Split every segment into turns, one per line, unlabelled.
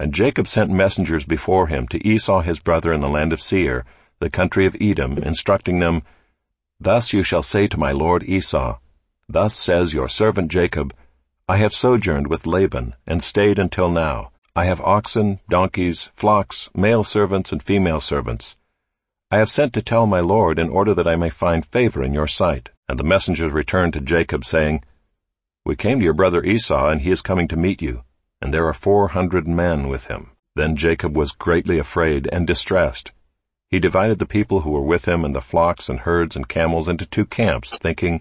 And Jacob sent messengers before him to Esau his brother in the land of Seir, the country of Edom, instructing them, Thus you shall say to my lord Esau, Thus says your servant Jacob, I have sojourned with Laban, and stayed until now. I have oxen, donkeys, flocks, male servants, and female servants. I have sent to tell my lord in order that I may find favor in your sight. And the messengers returned to Jacob, saying, We came to your brother Esau, and he is coming to meet you, and there are 400 men with him. Then Jacob was greatly afraid and distressed. He divided the people who were with him and the flocks and herds and camels into 2 camps, thinking,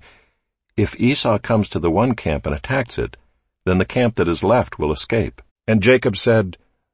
If Esau comes to the one camp and attacks it, then the camp that is left will escape. And Jacob said,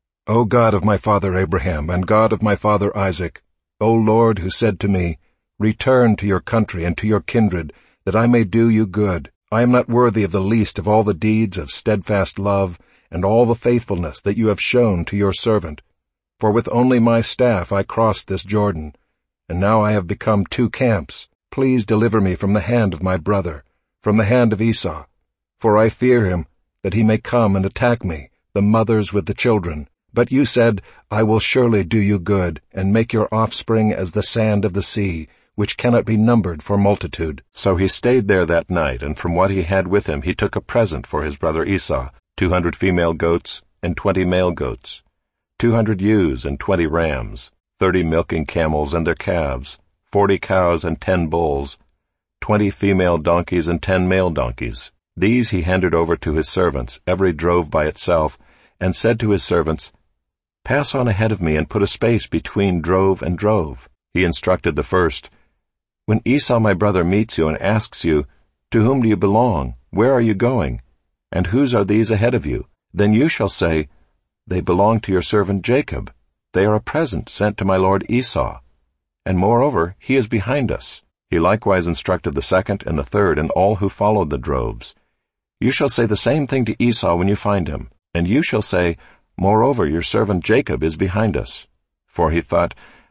O God of my father Abraham, and God of my father Isaac, O Lord, who said to me, Return to your country and to your kindred, that I may do you good. I am not worthy of the least of all the deeds of steadfast love and all the faithfulness that you have shown to your servant. For with only my staff I crossed this Jordan, and now I have become 2 camps. Please deliver me from the hand of my brother, from the hand of Esau. For I fear him, that he may come and attack me, the mothers with the children. But you said, I will surely do you good, and make your offspring as the sand of the sea, which cannot be numbered for multitude. So he stayed there that night, and from what he had with him he took a present for his brother Esau, 200 female goats and 20 male goats, 200 ewes and 20 rams, 30 milking camels and their calves, 40 cows and 10 bulls, 20 female donkeys and 10 male donkeys. These he handed over to his servants, every drove by itself, and said to his servants, Pass on ahead of me and put a space between drove and drove. He instructed the first, When Esau my brother meets you and asks you, To whom do you belong? Where are you going? And whose are these ahead of you? Then you shall say, They belong to your servant Jacob. They are a present sent to my lord Esau. And moreover, he is behind us. He likewise instructed the second and the third and all who followed the droves. You shall say the same thing to Esau when you find him. And you shall say, Moreover, your servant Jacob is behind us. For he thought,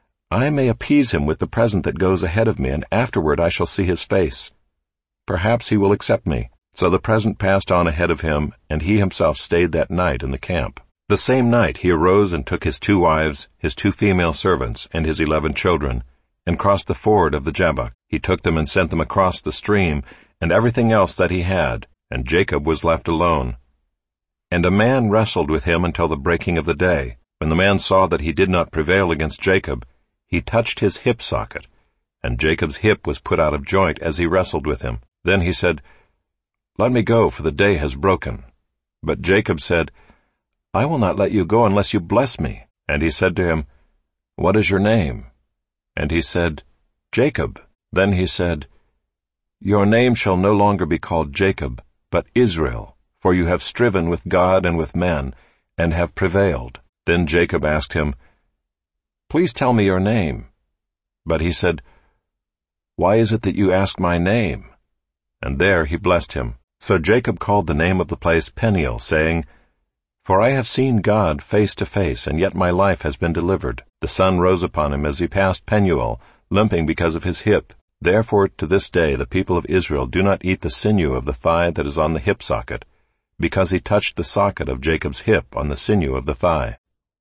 I may appease him with the present that goes ahead of me, and afterward I shall see his face. Perhaps he will accept me. So the present passed on ahead of him, and he himself stayed that night in the camp. The same night he arose and took his 2 wives, his 2 female servants, and his 11 children, and crossed the ford of the Jabbok. He took them and sent them across the stream, and everything else that he had, and Jacob was left alone. And a man wrestled with him until the breaking of the day. When the man saw that he did not prevail against Jacob, he touched his hip socket, and Jacob's hip was put out of joint as he wrestled with him. Then he said, Let me go, for the day has broken. But Jacob said, I will not let you go unless you bless me. And he said to him, What is your name? And he said, Jacob. Then he said, Your name shall no longer be called Jacob, but Israel, for you have striven with God and with men, and have prevailed. Then Jacob asked him, Please tell me your name. But he said, Why is it that you ask my name? And there he blessed him. So Jacob called the name of the place Peniel, saying, For I have seen God face to face, and yet my life has been delivered. The sun rose upon him as he passed Penuel, limping because of his hip. Therefore to this day the people of Israel do not eat the sinew of the thigh that is on the hip socket, because he touched the socket of Jacob's hip on the sinew of the thigh.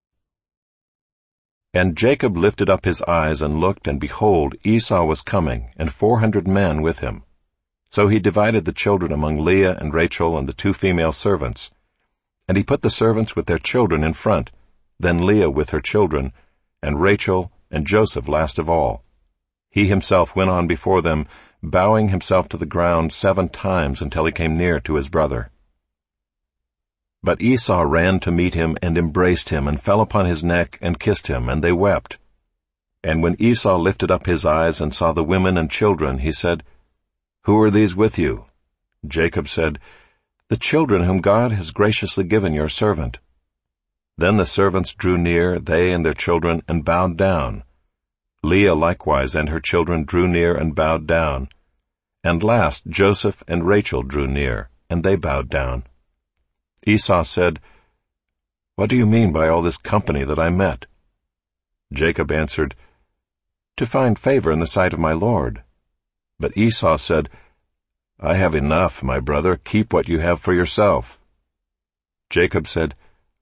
And Jacob lifted up his eyes and looked, and behold, Esau was coming, and 400 men with him. So he divided the children among Leah and Rachel and the 2 female servants. And he put the servants with their children in front, then Leah with her children, and Rachel and Joseph last of all. He himself went on before them, bowing himself to the ground 7 times until he came near to his brother. But Esau ran to meet him and embraced him and fell upon his neck and kissed him, and they wept. And when Esau lifted up his eyes and saw the women and children, he said, Who are these with you? Jacob said, The children whom God has graciously given your servant. Then the servants drew near, they and their children, and bowed down. Leah likewise and her children drew near and bowed down. And last Joseph and Rachel drew near, and they bowed down. Esau said, What do you mean by all this company that I met? Jacob answered, To find favor in the sight of my lord. But Esau said, I have enough, my brother, keep what you have for yourself. Jacob said,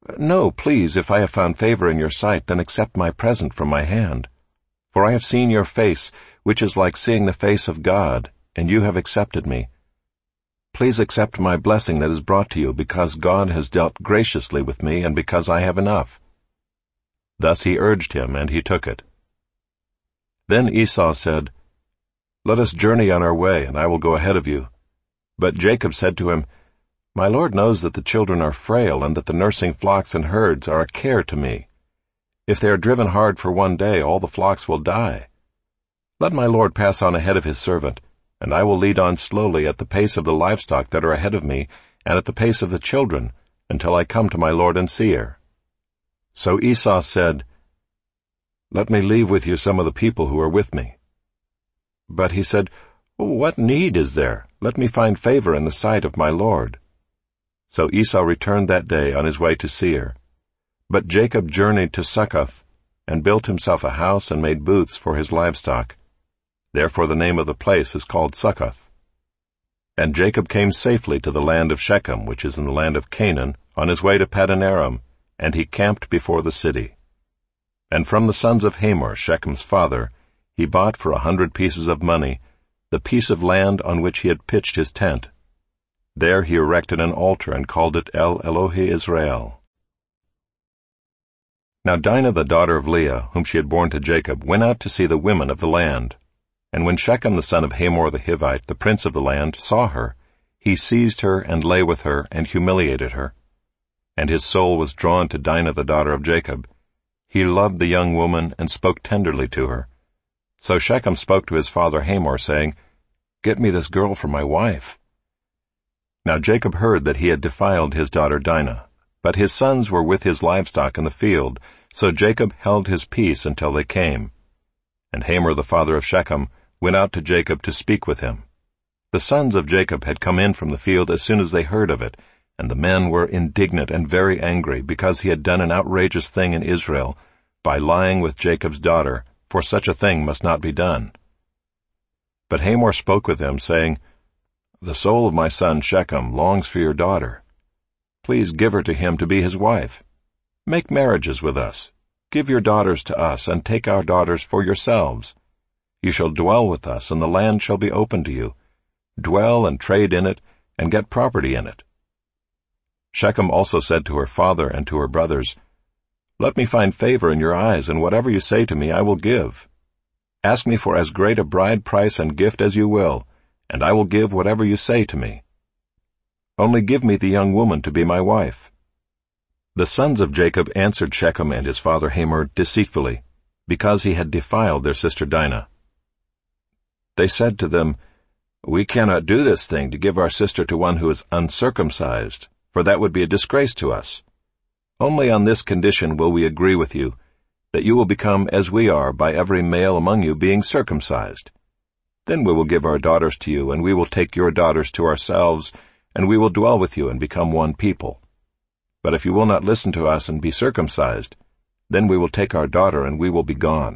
No, please, if I have found favor in your sight, then accept my present from my hand. For I have seen your face, which is like seeing the face of God, and you have accepted me. Please accept my blessing that is brought to you, because God has dealt graciously with me, and because I have enough." Thus he urged him, and he took it. Then Esau said, "Let us journey on our way, and I will go ahead of you." But Jacob said to him, "My Lord knows that the children are frail, and that the nursing flocks and herds are a care to me. If they are driven hard for one day, all the flocks will die. Let my Lord pass on ahead of his servant, and I will lead on slowly at the pace of the livestock that are ahead of me, and at the pace of the children, until I come to my lord in Seir." So Esau said, "Let me leave with you some of the people who are with me." But he said, "What need is there? Let me find favor in the sight of my lord." So Esau returned that day on his way to Seir. But Jacob journeyed to Succoth, and built himself a house and made booths for his livestock. Therefore the name of the place is called Succoth. And Jacob came safely to the land of Shechem, which is in the land of Canaan, on his way to Paddan Aram, and he camped before the city. And from the sons of Hamor, Shechem's father, he bought for 100 pieces of money the piece of land on which he had pitched his tent. There he erected an altar and called it El Elohe Israel. Now Dinah the daughter of Leah, whom she had borne to Jacob, went out to see the women of the land. And when Shechem the son of Hamor the Hivite, the prince of the land, saw her, he seized her and lay with her and humiliated her. And his soul was drawn to Dinah the daughter of Jacob. He loved the young woman and spoke tenderly to her. So Shechem spoke to his father Hamor, saying, "Get me this girl for my wife." Now Jacob heard that he had defiled his daughter Dinah, but his sons were with his livestock in the field, so Jacob held his peace until they came. And Hamor the father of Shechem went out to Jacob to speak with him. The sons of Jacob had come in from the field as soon as they heard of it, and the men were indignant and very angry, because he had done an outrageous thing in Israel, by lying with Jacob's daughter, for such a thing must not be done. But Hamor spoke with them, saying, "The soul of my son Shechem longs for your daughter. Please give her to him to be his wife. Make marriages with us. Give your daughters to us, and take our daughters for yourselves. You shall dwell with us, and the land shall be open to you. Dwell and trade in it, and get property in it." Shechem also said to her father and to her brothers, "Let me find favor in your eyes, and whatever you say to me I will give. Ask me for as great a bride price and gift as you will, and I will give whatever you say to me. Only give me the young woman to be my wife." The sons of Jacob answered Shechem and his father Hamor deceitfully, because he had defiled their sister Dinah. They said to them, "We cannot do this thing to give our sister to one who is uncircumcised, for that would be a disgrace to us. Only on this condition will we agree with you, that you will become as we are by every male among you being circumcised. Then we will give our daughters to you, and we will take your daughters to ourselves, and we will dwell with you and become one people. But if you will not listen to us and be circumcised, then we will take our daughter and we will be gone."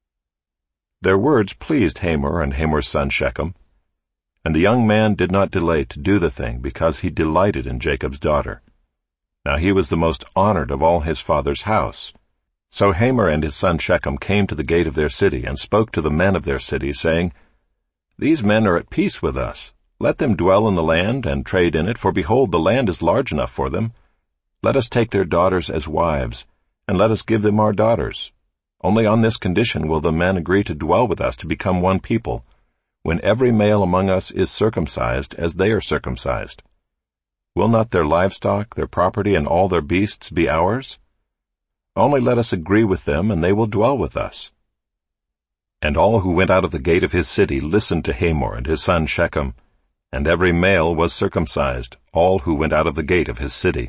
Their words pleased Hamor and Hamor's son Shechem, and the young man did not delay to do the thing, because he delighted in Jacob's daughter. Now he was the most honored of all his father's house. So Hamor and his son Shechem came to the gate of their city, and spoke to the men of their city, saying, "These men are at peace with us. Let them dwell in the land and trade in it, for behold, the land is large enough for them. Let us take their daughters as wives, and let us give them our daughters. Only on this condition will the men agree to dwell with us to become one people, when every male among us is circumcised as they are circumcised. Will not their livestock, their property, and all their beasts be ours? Only let us agree with them, and they will dwell with us." And all who went out of the gate of his city listened to Hamor and his son Shechem, and every male was circumcised, all who went out of the gate of his city.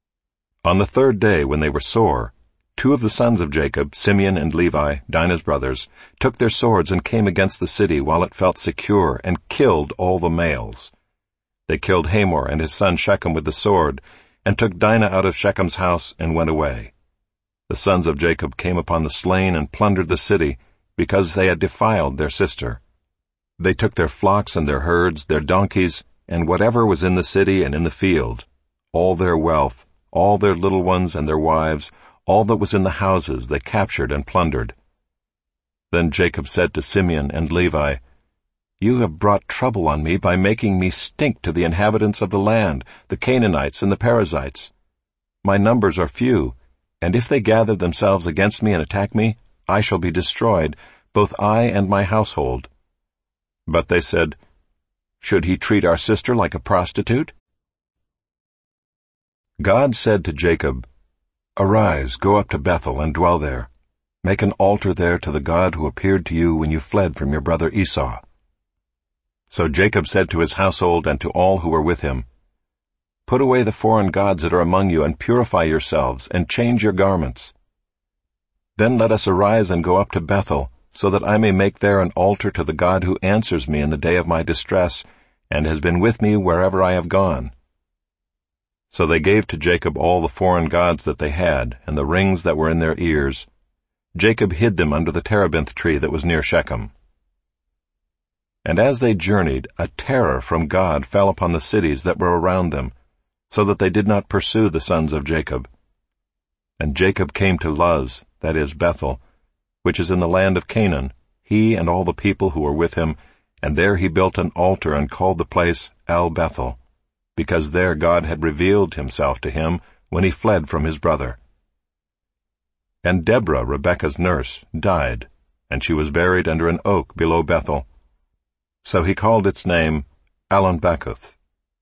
On the third day, when they were sore, 2 of the sons of Jacob, Simeon and Levi, Dinah's brothers, took their swords and came against the city while it felt secure, and killed all the males. They killed Hamor and his son Shechem with the sword, and took Dinah out of Shechem's house and went away. The sons of Jacob came upon the slain and plundered the city, because they had defiled their sister. They took their flocks and their herds, their donkeys, and whatever was in the city and in the field, all their wealth, all their little ones and their wives, all that was in the houses they captured and plundered. Then Jacob said to Simeon and Levi, "You have brought trouble on me by making me stink to the inhabitants of the land, the Canaanites and the Perizzites. My numbers are few, and if they gather themselves against me and attack me, I shall be destroyed, both I and my household." But they said, "Should he treat our sister like a prostitute?" God said to Jacob, "Arise, go up to Bethel and dwell there. Make an altar there to the God who appeared to you when you fled from your brother Esau." So Jacob said to his household and to all who were with him, "Put away the foreign gods that are among you, and purify yourselves, and change your garments. Then let us arise and go up to Bethel, so that I may make there an altar to the God who answers me in the day of my distress, and has been with me wherever I have gone." So they gave to Jacob all the foreign gods that they had, and the rings that were in their ears. Jacob hid them under the terebinth tree that was near Shechem. And as they journeyed, a terror from God fell upon the cities that were around them, so that they did not pursue the sons of Jacob. And Jacob came to Luz, that is Bethel, which is in the land of Canaan, he and all the people who were with him, and there he built an altar and called the place El-Bethel, because there God had revealed himself to him when he fled from his brother. And Deborah, Rebekah's nurse, died, and she was buried under an oak below Bethel. So he called its name Allon-Bacuth.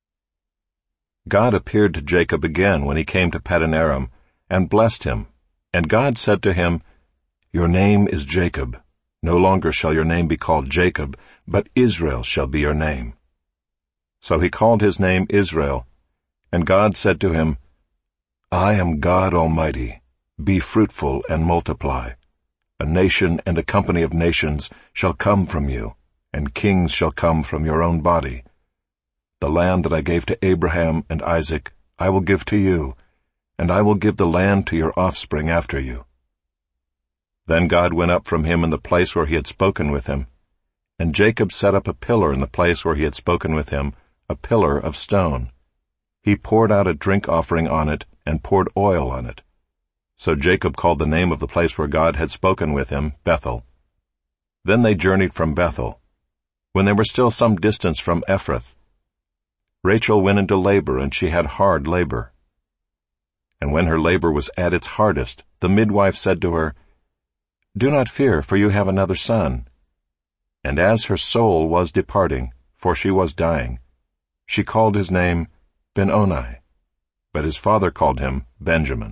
God appeared to Jacob again when he came to Paddan Aram, and blessed him. And God said to him, "Your name is Jacob. No longer shall your name be called Jacob, but Israel shall be your name." So he called his name Israel. And God said to him, "I am God Almighty. Be fruitful and multiply. A nation and a company of nations shall come from you, and kings shall come from your own body. The land that I gave to Abraham and Isaac I will give to you, and I will give the land to your offspring after you." Then God went up from him in the place where he had spoken with him, and Jacob set up a pillar in the place where he had spoken with him, a pillar of stone. He poured out a drink offering on it, and poured oil on it. So Jacob called the name of the place where God had spoken with him, Bethel. Then they journeyed from Bethel. When they were still some distance from Ephrath, Rachel went into labor, and she had hard labor. And when her labor was at its hardest, the midwife said to her, "Do not fear, for you have another son." And as her soul was departing, for she was dying, she called his name Ben-Oni, but his father called him Benjamin.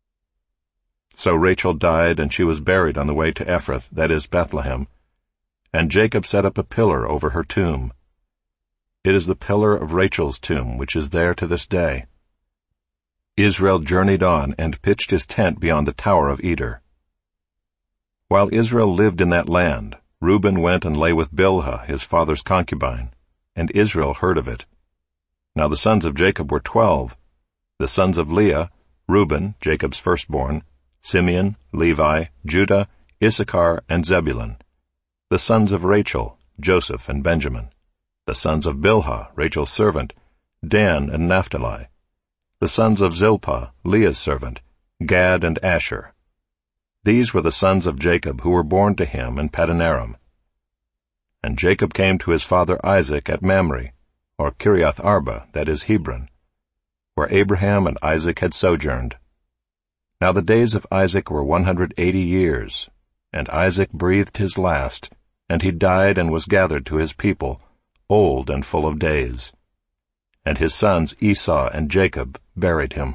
So Rachel died, and she was buried on the way to Ephrath, that is Bethlehem, and Jacob set up a pillar over her tomb. It is the pillar of Rachel's tomb, which is there to this day. Israel journeyed on and pitched his tent beyond the tower of Eder. While Israel lived in that land, Reuben went and lay with Bilhah, his father's concubine, and Israel heard of it. Now the sons of Jacob were 12. The sons of Leah, Reuben, Jacob's firstborn, Simeon, Levi, Judah, Issachar, and Zebulun. The sons of Rachel, Joseph and Benjamin. The sons of Bilhah, Rachel's servant, Dan and Naphtali. The sons of Zilpah, Leah's servant, Gad and Asher. These were the sons of Jacob who were born to him in Paddan Aram. And Jacob came to his father Isaac at Mamre, or Kiriath Arba, that is Hebron, where Abraham and Isaac had sojourned. Now the days of Isaac were 180 years, and Isaac breathed his last, and he died and was gathered to his people, old and full of days. And his sons Esau and Jacob buried him.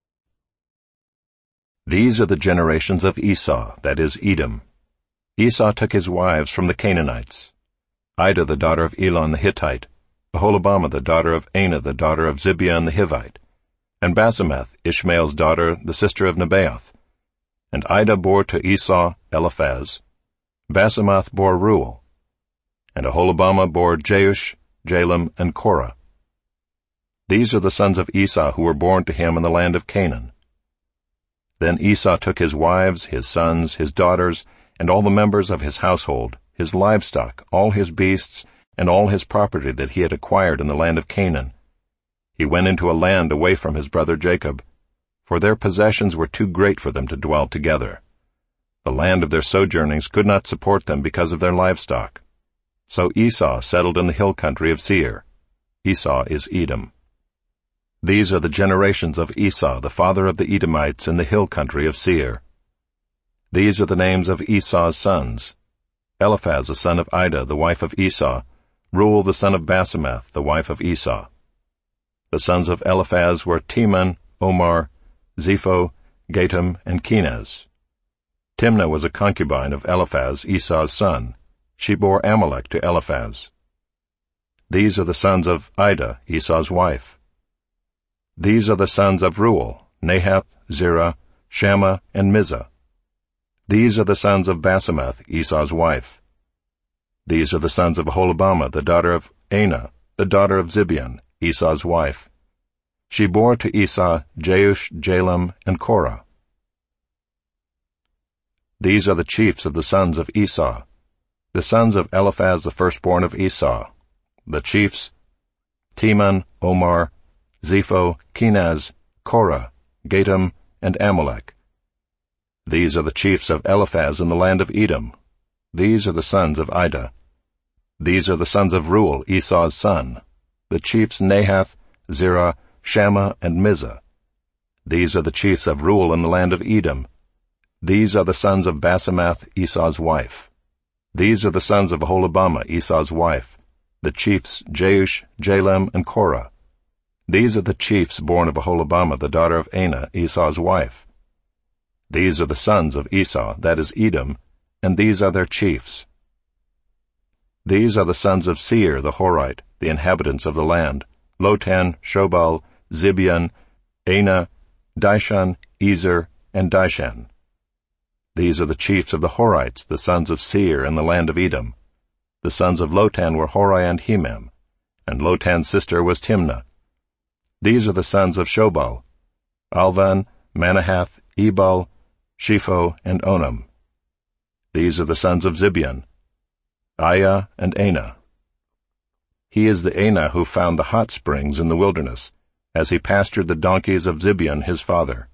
These are the generations of Esau, that is Edom. Esau took his wives from the Canaanites: Ida the daughter of Elon the Hittite, Aholibamah the daughter of Anah the daughter of Zibeon the Hivite, and Basemath, Ishmael's daughter, the sister of Nebaioth. And Ida bore to Esau Eliphaz. Basemath bore Reuel. And Aholibamah bore Jeush, Jalam, and Korah. These are the sons of Esau who were born to him in the land of Canaan. Then Esau took his wives, his sons, his daughters, and all the members of his household, his livestock, all his beasts, and all his property that he had acquired in the land of Canaan. He went into a land away from his brother Jacob, for their possessions were too great for them to dwell together. The land of their sojournings could not support them because of their livestock. So Esau settled in the hill country of Seir. Esau is Edom. These are the generations of Esau, the father of the Edomites, in the hill country of Seir. These are the names of Esau's sons: Eliphaz the son of Ida, the wife of Esau, Reuel the son of Basemath, the wife of Esau. The sons of Eliphaz were Teman, Omar, Zepho, Gatam, and Kenaz. Timnah was a concubine of Eliphaz, Esau's son. She bore Amalek to Eliphaz. These are the sons of Ida, Esau's wife. These are the sons of Reuel, Nahath, Zerah, Shammah, and Mizah. These are the sons of Basemath, Esau's wife. These are the sons of Aholibamah, the daughter of Anah, the daughter of Zibeon, Esau's wife. She bore to Esau Jeush, Jalam, and Korah. These are the chiefs of the sons of Esau, the sons of Eliphaz the firstborn of Esau. The chiefs: Teman, Omar, Zepho, Kenaz, Korah, Gatam, and Amalek. These are the chiefs of Eliphaz in the land of Edom. These are the sons of Ida. These are the sons of Reuel, Esau's son. The chiefs Nahath, Zerah, Shammah, and Mizah. These are the chiefs of Reuel in the land of Edom. These are the sons of Basemath, Esau's wife. These are the sons of Aholibamah, Esau's wife. The chiefs Jeush, Jalam, and Korah. These are the chiefs born of Aholibamah, the daughter of Anah, Esau's wife. These are the sons of Esau, that is Edom, and these are their chiefs. These are the sons of Seir the Horite, the inhabitants of the land: Lotan, Shobal, Zibeon, Anah, Dishon, Ezer, and Dishan. These are the chiefs of the Horites, the sons of Seir in the land of Edom. The sons of Lotan were Hori and Hemam, and Lotan's sister was Timnah. These are the sons of Shobal: Alvan, Manahath, Ebal, Shepho, and Onam. These are the sons of Zibeon: Aiah and Anah. He is the Anah who found the hot springs in the wilderness, as he pastured the donkeys of Zibeon his father.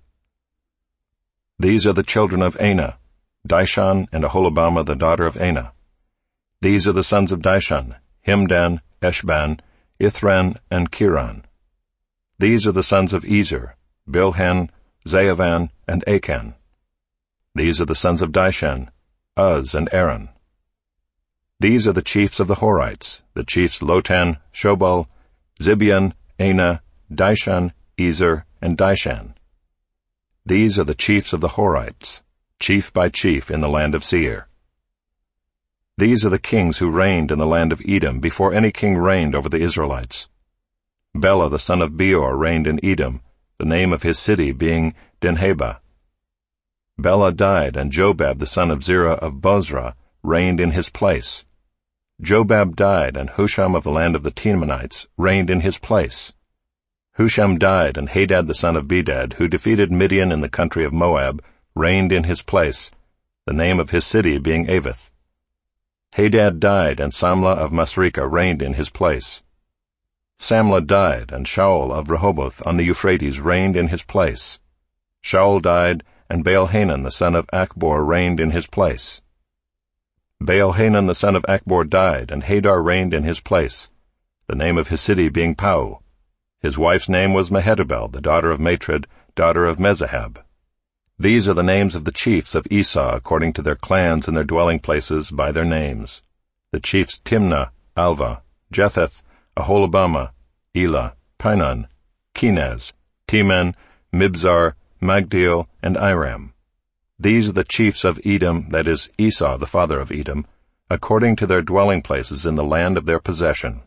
These are the children of Anah, Dishon and Aholibamah the daughter of Anah. These are the sons of Dishon: Himdan, Eshban, Ithran, and Kiran. These are the sons of Ezer: Bilhan, Zaavan, and Achan. These are the sons of Dishan: Uz and Aaron. These are the chiefs of the Horites, the chiefs Lotan, Shobal, Zibeon, Anah, Dishon, Ezer, and Dishan. These are the chiefs of the Horites, chief by chief in the land of Seir. These are the kings who reigned in the land of Edom before any king reigned over the Israelites. Bela the son of Beor reigned in Edom, the name of his city being Dinhabah. Bela died, and Jobab the son of Zerah of Bozrah reigned in his place. Jobab died, and Husham of the land of the Temanites reigned in his place. Husham died, and Hadad the son of Bedad, who defeated Midian in the country of Moab, reigned in his place, the name of his city being Avith. Hadad died, and Samlah of Masrekah reigned in his place. Samlah died, and Shaul of Rehoboth on the Euphrates reigned in his place. Shaul died, and Baal-Hanan the son of Achbor reigned in his place. Baal-Hanan the son of Achbor died, and Hadar reigned in his place, the name of his city being Pau. His wife's name was Mehetabel, the daughter of Matred, daughter of Mezahab. These are the names of the chiefs of Esau according to their clans and their dwelling places by their names: the chiefs Timnah, Alva, Jetheth, Aholibamah, Elah, Pinon, Kenaz, Teman, Mibzar, Magdiel, and Iram. These are the chiefs of Edom, that is, Esau the father of Edom, according to their dwelling places in the land of their possession.